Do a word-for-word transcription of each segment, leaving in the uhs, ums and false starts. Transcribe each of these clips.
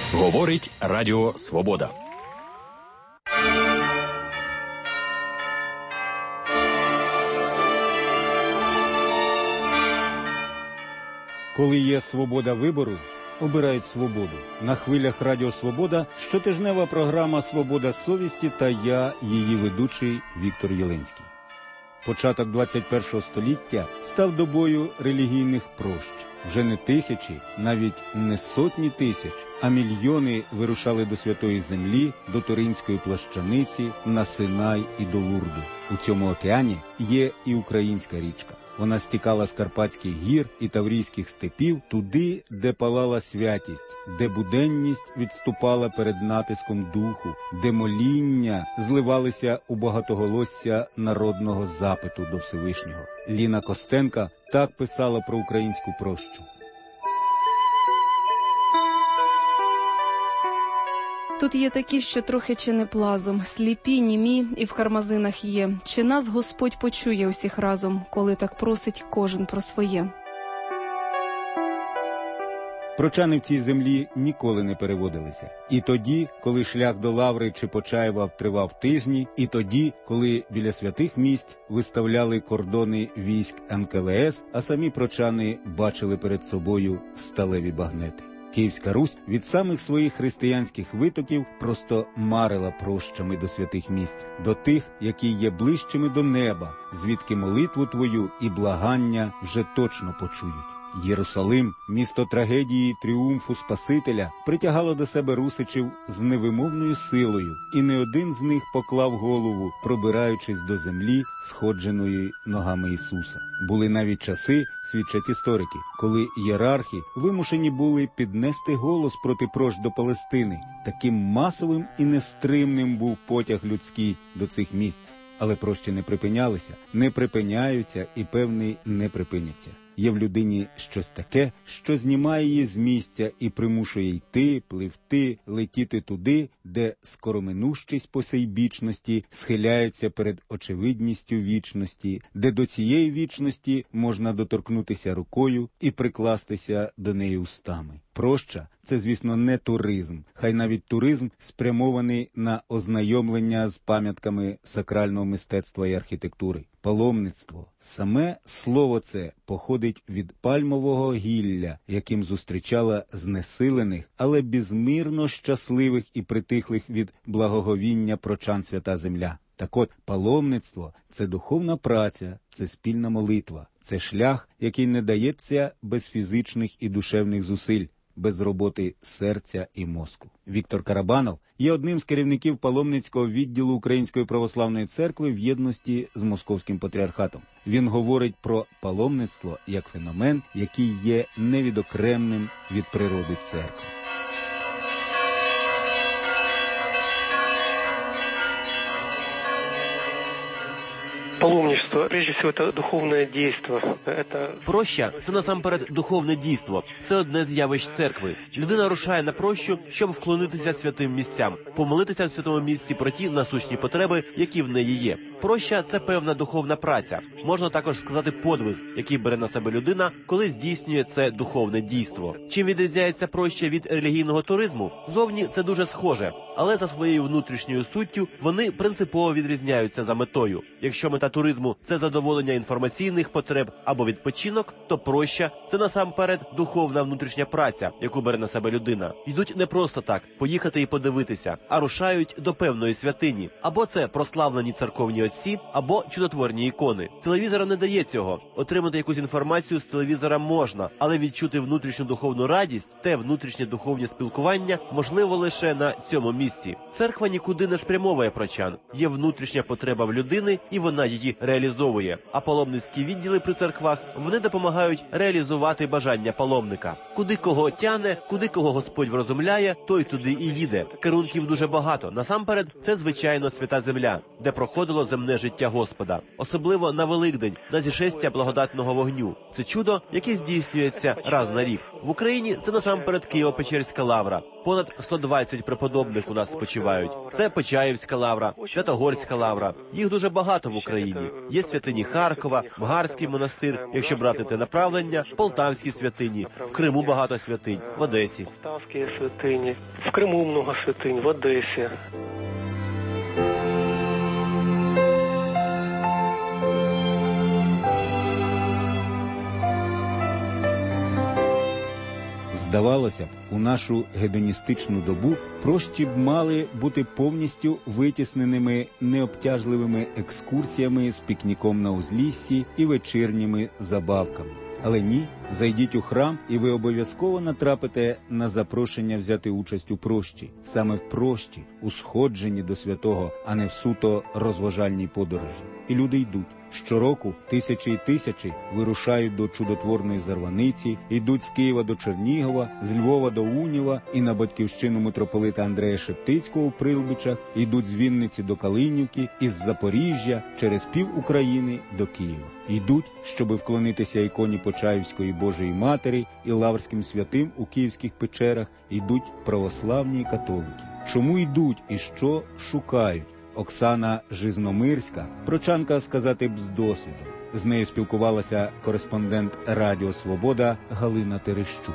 Говорить Радіо Свобода. Коли є свобода вибору, обирають свободу. На хвилях Радіо Свобода щотижнева програма «Свобода совісті» та я, її ведучий Віктор Єленський. Початок двадцять першого століття став добою релігійних прощ. Вже не тисячі, навіть не сотні тисяч, а мільйони вирушали до Святої Землі, до Туринської плащаниці, на Синай і до Лурду. У цьому океані є і українська річка. Вона стікала з Карпатських гір і Таврійських степів туди, де палала святість, де буденність відступала перед натиском духу, де моління зливалися у багатоголосся народного запиту до Всевишнього. Ліна Костенка так писала про українську прощу. Тут є такі, що трохи чи не плазом, сліпі, німі і в кармазинах є. Чи нас Господь почує усіх разом, коли так просить кожен про своє? Прочани в цій землі ніколи не переводилися. І тоді, коли шлях до Лаври чи Почаєва тривав тижні, і тоді, коли біля святих місць виставляли кордони військ ен ка ве ес, а самі прочани бачили перед собою сталеві багнети. Київська Русь від самих своїх християнських витоків просто марила прощами до святих місць, до тих, які є ближчими до неба, звідки молитву твою і благання вже точно почують. Єрусалим, місто трагедії, тріумфу Спасителя, притягало до себе русичів з невимовною силою, і не один з них поклав голову, пробираючись до землі, сходженої ногами Ісуса. Були навіть часи, свідчать історики, коли ієрархи вимушені були піднести голос проти прощ до Палестини. Таким масовим і нестримним був потяг людський до цих місць. Але прощі не припинялися, не припиняються і, певний, не припиняться. Є в людині щось таке, що знімає її з місця і примушує йти, пливти, летіти туди, де скороминущість посейбічності схиляється перед очевидністю вічності, де до цієї вічності можна доторкнутися рукою і прикластися до неї устами. Проща – це, звісно, не туризм, хай навіть туризм спрямований на ознайомлення з пам'ятками сакрального мистецтва і архітектури. Паломництво. Саме слово це походить від пальмового гілля, яким зустрічала знесилених, але безмірно щасливих і притихлих від благоговіння прочан свята земля. Так от, паломництво – це духовна праця, це спільна молитва, це шлях, який не дається без фізичних і душевних зусиль, без роботи серця і мозку. Віктор Карабанов є одним з керівників паломницького відділу Української православної церкви в єдності з Московським патріархатом. Він говорить про паломництво як феномен, який є невідокремним від природи церкви. Паломничество, прежде всего, это духовное действо. Это... Проща – це насамперед духовне дійство. Це одне з явищ церкви. Людина рушає на прощу, щоб вклонитися святим місцям, помолитися в святому місці про ті насущні потреби, які в неї є. Проща – це певна духовна праця. Можна також сказати подвиг, який бере на себе людина, коли здійснює це духовне дійство. Чим відрізняється проща від релігійного туризму? Зовні це дуже схоже, але за своєю внутрішньою суттю вони принципово відрізняються за метою. Якщо мета туризму – це задоволення інформаційних потреб або відпочинок, то проща – це насамперед духовна внутрішня праця, яку бере на себе людина. Йдуть не просто так – поїхати і подивитися, а рушають до певної святині. Або це прославлені церковні отці, або чудотворні ікони. Телевізор не дає цього. Отримати якусь інформацію з телевізора можна, але відчути внутрішню духовну радість, те внутрішнє духовне спілкування можливо лише на цьому місці. Церква нікуди не спрямовує прочан. Є внутрішня потреба в людини, і вона її реалізовує. А паломницькі відділи при церквах, вони допомагають реалізувати бажання паломника. Куди кого тяне, куди кого Господь врозумляє, той туди і їде. Керунків дуже багато. Насамперед, це, звичайно, свята земля, де проходило земля земне життя Господа. Особливо на Великдень, на зішестя благодатного вогню. Це чудо, яке здійснюється раз на рік. В Україні це насамперед Києво-Печерська лавра. Понад сто двадцять преподобних у нас спочивають. Це Почаївська лавра, Святогорська лавра. Їх дуже багато в Україні. Є святині Харкова, Бгарський монастир, якщо брати те направлення, Полтавські святині, в Криму багато святинь, в Одесі. Полтавські святині, в Криму много святинь, в Одесі. Здавалося б, у нашу гедоністичну добу прощі б мали бути повністю витісненими необтяжливими екскурсіями з пікніком на узліссі і вечірніми забавками. Але ні, зайдіть у храм, і ви обов'язково натрапите на запрошення взяти участь у прощі. Саме в прощі, у сходженні до святого, а не в суто розважальній подорожі. І люди йдуть. Щороку тисячі й тисячі вирушають до чудотворної Зарваниці, йдуть з Києва до Чернігова, з Львова до Унєва і на батьківщину митрополита Андрея Шептицького у Прилбичах, йдуть з Вінниці до Калинівки, із Запоріжжя через пів України до Києва. Йдуть, щоби вклонитися іконі Почаївської Божої Матері і лаврським святим у київських печерах, йдуть православні католики. Чому йдуть і що шукають? Оксана Жизномирська, прочанка, сказати б, з досвіду. З нею спілкувалася кореспондент Радіо Свобода Галина Терещук.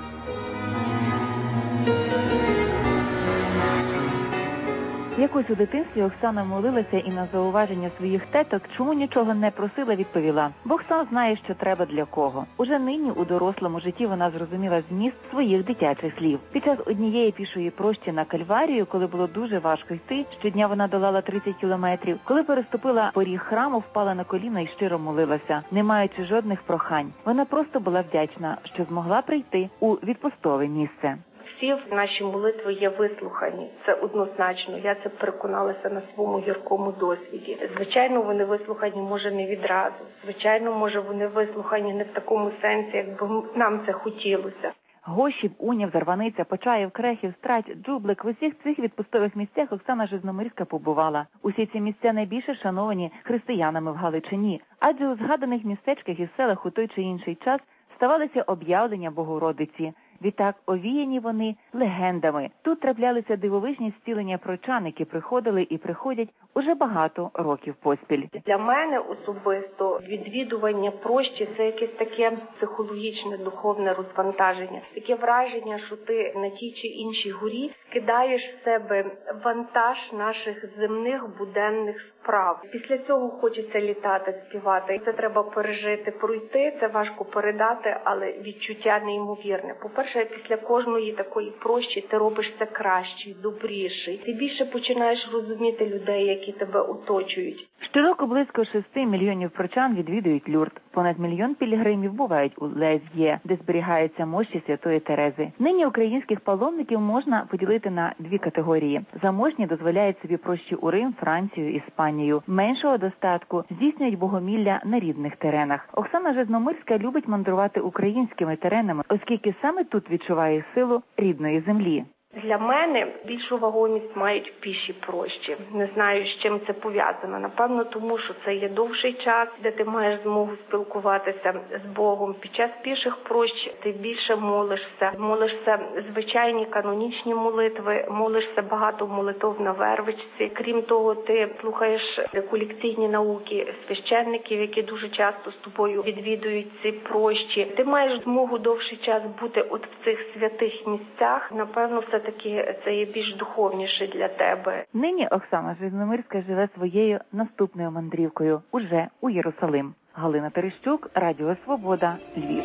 Якось у дитинстві Оксана молилася і на зауваження своїх теток, чому нічого не просила, відповіла: Бог сам знає, що треба для кого. Уже нині у дорослому житті вона зрозуміла зміст своїх дитячих слів. Під час однієї пішої прощі на Кальварію, коли було дуже важко йти, щодня вона долала тридцять кілометрів, коли переступила поріг храму, впала на коліна і щиро молилася, не маючи жодних прохань. Вона просто була вдячна, що змогла прийти у відпустове місце. Всі наші молитви є вислухані. Це однозначно. Я це переконалася на своєму гіркому досвіді. Звичайно, вони вислухані, може, не відразу. Звичайно, може, вони вислухані не в такому сенсі, якби нам це хотілося. Гощів, Унів, Зарваниця, Почаїв, Крехів, Страдь, Джублик – в усіх цих відпустових місцях Оксана Жизномирська побувала. Усі ці місця найбільше шановані християнами в Галичині. Адже у згаданих містечках і селах у той чи інший час ставалися об'явлення Богородиці. Відтак овіяні вони легендами. Тут траплялися дивовижні зцілення прочан, які приходили і приходять уже багато років поспіль. Для мене особисто відвідування прощі – це якесь таке психологічне, духовне розвантаження. Таке враження, що ти на тій чи іншій горі скидаєш в себе вантаж наших земних буденних справ. Після цього хочеться літати, співати. Це треба пережити, пройти, це важко передати, але відчуття неймовірне. По-перше, після кожної такої прощі ти робиш це кращий, добріший. Ти більше починаєш розуміти людей, які тебе оточують. Щороку близько шести мільйонів прочан відвідують Люрд. Понад мільйон пілігримів бувають у Лез'є, де зберігаються мощі Святої Терези. Нині українських паломників можна поділити на дві категорії. Заможні дозволяють собі прощі у Рим, Францію, Іспанію. Меншого достатку здійснюють богомілля на рідних теренах. Оксана Жизномирська любить мандрувати українськими теренами, оскільки саме тут відчуває силу рідної землі. Для мене більшу вагомість мають піші прощі. Не знаю, з чим це пов'язано. Напевно, тому що це є довший час, де ти маєш змогу спілкуватися з Богом. Під час піших прощ ти більше молишся. Молишся звичайні канонічні молитви, молишся багато молитов на вервичці. Крім того, ти слухаєш реколекційні науки священників, які дуже часто з тобою відвідують ці прощі. Ти маєш змогу довший час бути от в цих святих місцях. Напевно, все таки це є більш духовніше для тебе. Нині Оксана Жизномирська живе своєю наступною мандрівкою уже у Єрусалим. Галина Терещук, Радіо Свобода, Львів.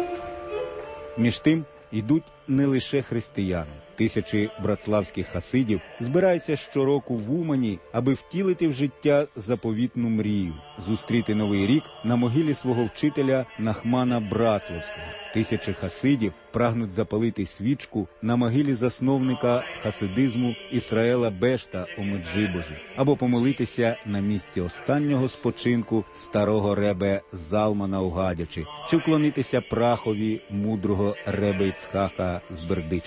Між тим йдуть не лише християни. Тисячі братславських хасидів збираються щороку в Умані, аби втілити в життя заповітну мрію – зустріти Новий рік на могилі свого вчителя Нахмана Братславського. Тисячі хасидів прагнуть запалити свічку на могилі засновника хасидизму Ісраїла Бешта у Меджибожі, або помолитися на місці останнього спочинку старого ребе Залмана у Гадячі, чи вклонитися прахові мудрого ребе Іцхака з Бердичева.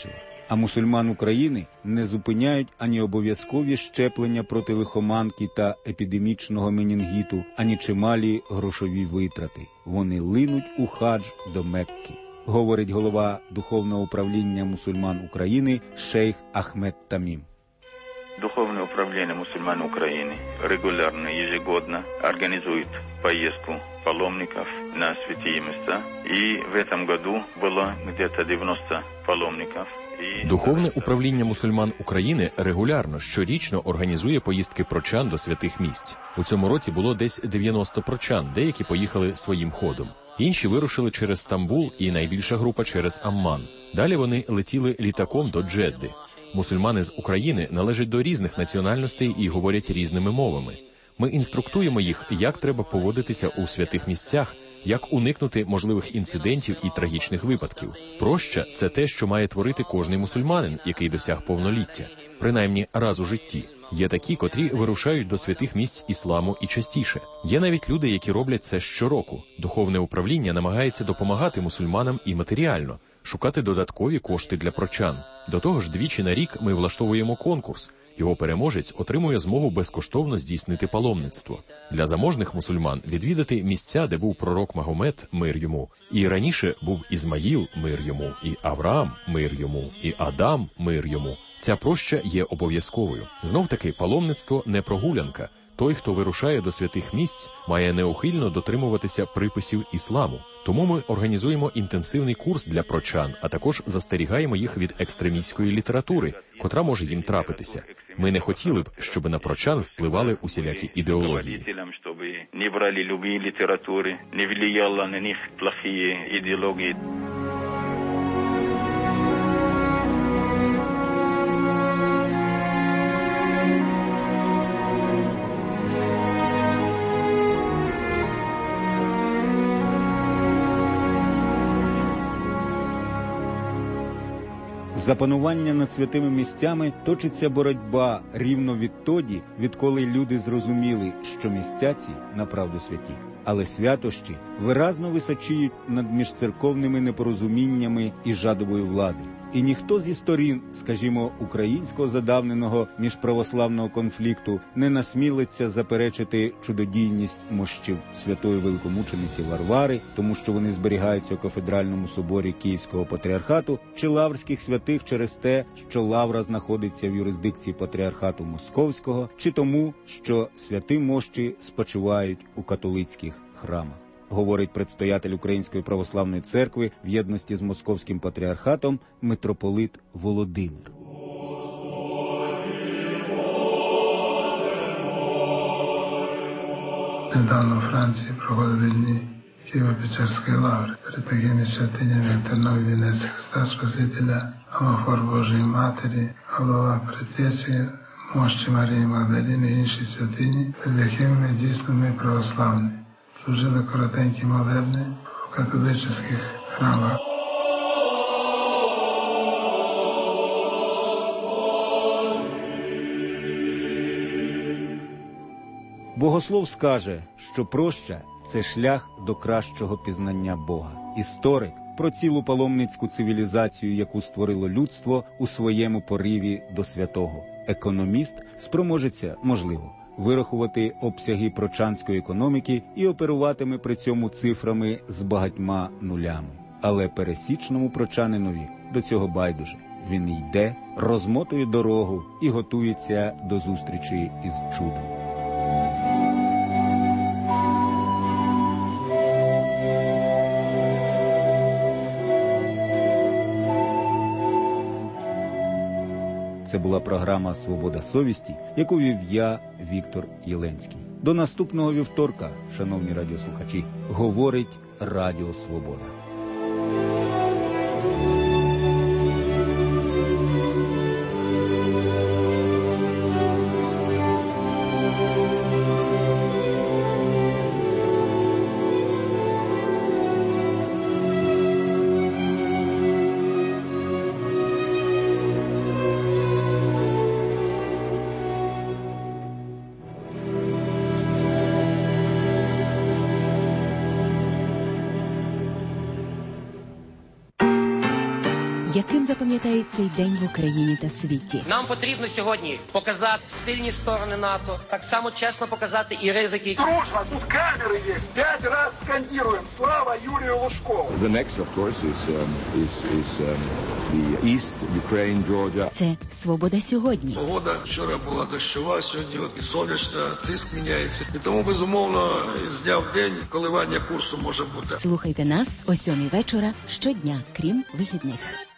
А мусульман України не зупиняють ані обов'язкові щеплення проти лихоманки та епідемічного менінгіту, ані чималі грошові витрати. Вони линуть у хадж до Мекки, говорить голова Духовного управління мусульман України шейх Ахмед Тамім. Духовное управление мусульман Украины регулярно, ежегодно организует поездку паломников на святые места. И в этом году было где-то девяносто паломников. Духовне управління мусульман України регулярно, щорічно організує поїздки прочан до святих місць. У цьому році було десь дев'яносто прочан, деякі поїхали своїм ходом. Інші вирушили через Стамбул і найбільша група через Амман. Далі вони летіли літаком до Джедди. Мусульмани з України належать до різних національностей і говорять різними мовами. Ми інструктуємо їх, як треба поводитися у святих місцях, як уникнути можливих інцидентів і трагічних випадків. Проща – це те, що має творити кожний мусульманин, який досяг повноліття, принаймні раз у житті. Є такі, котрі вирушають до святих місць ісламу і частіше. Є навіть люди, які роблять це щороку. Духовне управління намагається допомагати мусульманам і матеріально, шукати додаткові кошти для прочан. До того ж, двічі на рік ми влаштовуємо конкурс. Його переможець отримує змогу безкоштовно здійснити паломництво. Для заможних мусульман відвідати місця, де був пророк Магомед, мир йому, і раніше був Ізмаїл, мир йому, і Авраам, мир йому, і Адам, мир йому. Ця проща є обов'язковою. Знов-таки, паломництво не прогулянка. Той, хто вирушає до святих місць, має неухильно дотримуватися приписів ісламу. Тому ми організуємо інтенсивний курс для прочан, а також застерігаємо їх від екстремістської літератури, котра може їм трапитися. Ми не хотіли б, щоб на прочан впливали усілякі ідеології. Щоб не брали любі літератури, не влияло на них плохі ідеології. За панування над святими місцями точиться боротьба рівно відтоді, відколи люди зрозуміли, що місця ці направду святі. Але святощі виразно височіють над міжцерковними непорозуміннями і жадобою влади. І ніхто зі сторін, скажімо, українського задавненого міжправославного конфлікту не насмілиться заперечити чудодійність мощів святої великомучениці Варвари, тому що вони зберігаються у кафедральному соборі Київського патріархату, чи лаврських святих через те, що лавра знаходиться в юрисдикції патріархату Московського, чи тому, що святі мощі спочивають у католицьких храмах. Говорить предстоятель Української православної церкви в єдності з Московським патріархатом митрополит Володимир. Недавно у Франції проходили дні Києво-Печерської лаври. Перед такими святинями, як Терновий вінець Христа Спасителя, Амафор Божої Матері, Голова Предтечі, Мощі Марії Магдаліни і інші святині, перед якими ми дійсно ми православні. Служили коротенькі молебни в католицьких храмах. Богослов скаже, що проща – це шлях до кращого пізнання Бога. Історик – про цілу паломницьку цивілізацію, яку створило людство у своєму пориві до святого. Економіст спроможеться, можливо, вирахувати обсяги прочанської економіки і оперуватиме при цьому цифрами з багатьма нулями. Але пересічному прочанинові до цього байдуже. Він йде, розмотує дорогу і готується до зустрічі із чудом. Це була програма «Свобода совісті», яку вів я, Віктор Єленський. До наступного вівторка, шановні радіослухачі, говорить Радіо Свобода. Яким запам'ятає цей день в Україні та світі? Нам потрібно сьогодні показати сильні сторони НАТО, так само чесно показати і ризики. Дружно, тут камери є. П'ять разів скандируємо «Слава Юрію Лужкову». The next, of course, is, um, is, is um, the East, Ukraine, Georgia. Це «Свобода сьогодні». Погода вчора була дощова, сьогодні от і сонячна, тиск міняється. І тому, безумовно, з дня в день коливання курсу може бути. Слухайте нас о сьомій вечора щодня, крім вихідних.